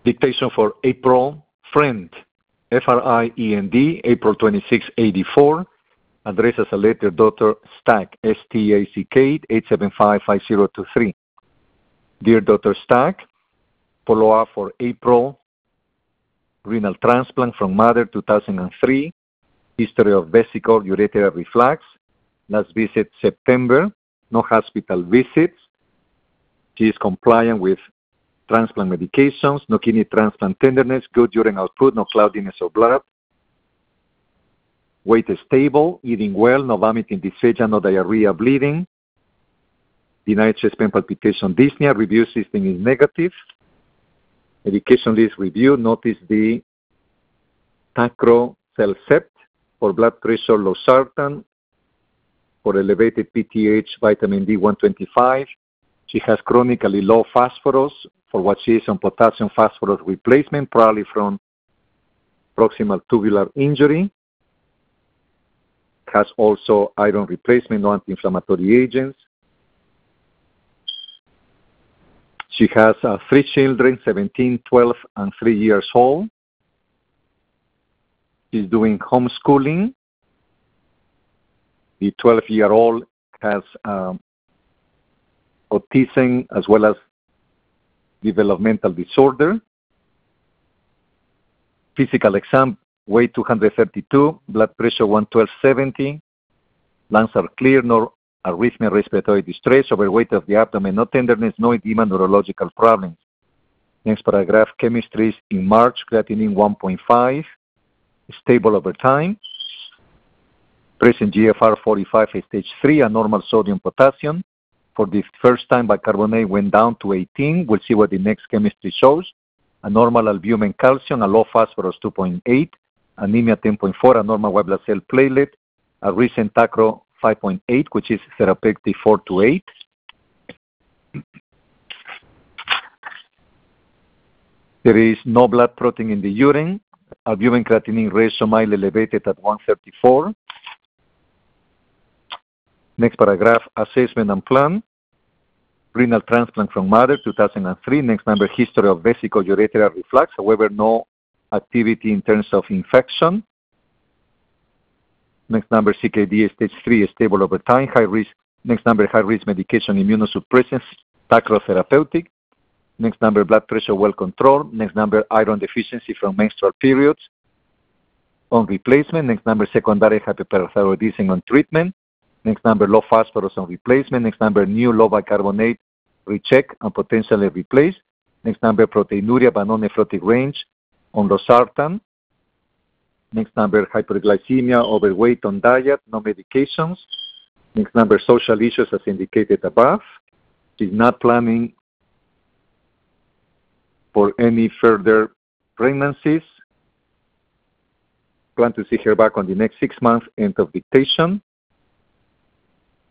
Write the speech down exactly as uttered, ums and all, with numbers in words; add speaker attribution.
Speaker 1: Dictation for April, friend, F R I E N D, April twenty-sixth, eighty-four. Address as a letter, Doctor Stack, S T A C K, eight seven five, five zero two three. Dear Doctor Stack, follow-up for April, renal transplant from mother, two thousand three. History of vesicle ureteral reflux. Last visit September. No hospital visits. She is compliant with transplant medications. No kidney transplant tenderness. Good urine output. No cloudiness of blood. Weight is stable. Eating well. No vomiting, dysphagia. No diarrhea, bleeding. Denied chest pain, palpitation, dyspnea. Review system is negative. Medication list review. Notice the tacrocellcept for blood pressure, losartan, for elevated P T H, vitamin D one twenty-five. She has chronically low phosphorus for what she is on potassium phosphorus replacement, probably from proximal tubular injury. Has also iron replacement, no anti-inflammatory agents. She has uh, three children, seventeen, twelve, and three years old. She's doing homeschooling. The twelve-year-old has um, autism as well as developmental disorder. Physical exam, weight two hundred thirty-two, blood pressure one twelve seventy, lungs are clear, no arrhythmia, respiratory distress, overweight of the abdomen, no tenderness, no edema, neurological problems. Next paragraph, chemistry is in March, creatinine one point five, stable over time. Present G F R forty-five, stage three, a normal sodium potassium. For the first time, bicarbonate went down to eighteen. We'll see what the next chemistry shows. A normal albumin calcium, a low phosphorus two point eight, anemia ten point four, a normal white blood cell platelet, a recent tacro five point eight, which is therapeutic four to eight. There is no blood protein in the urine. Albumin creatinine ratio mildly elevated at one thirty-four. Next paragraph, assessment and plan. Renal transplant from mother, two thousand three. Next number, history of vesicle ureteral reflux. However, no activity in terms of infection. Next number, C K D stage three, stable over time. High risk. Next number, high risk medication, immunosuppressants, tacrotherapeutic. Next number, blood pressure well controlled. Next number, iron deficiency from menstrual periods on replacement. Next number, secondary hyperparathyroidism on treatment. Next number, low phosphorus on replacement. Next number, new low bicarbonate recheck and potentially replace. Next number, proteinuria but non-nephrotic range on losartan. Next number, hyperglycemia, overweight on diet, no medications. Next number, social issues as indicated above. She's not planning for any further pregnancies. Plan to see her back on the next six months, end of dictation.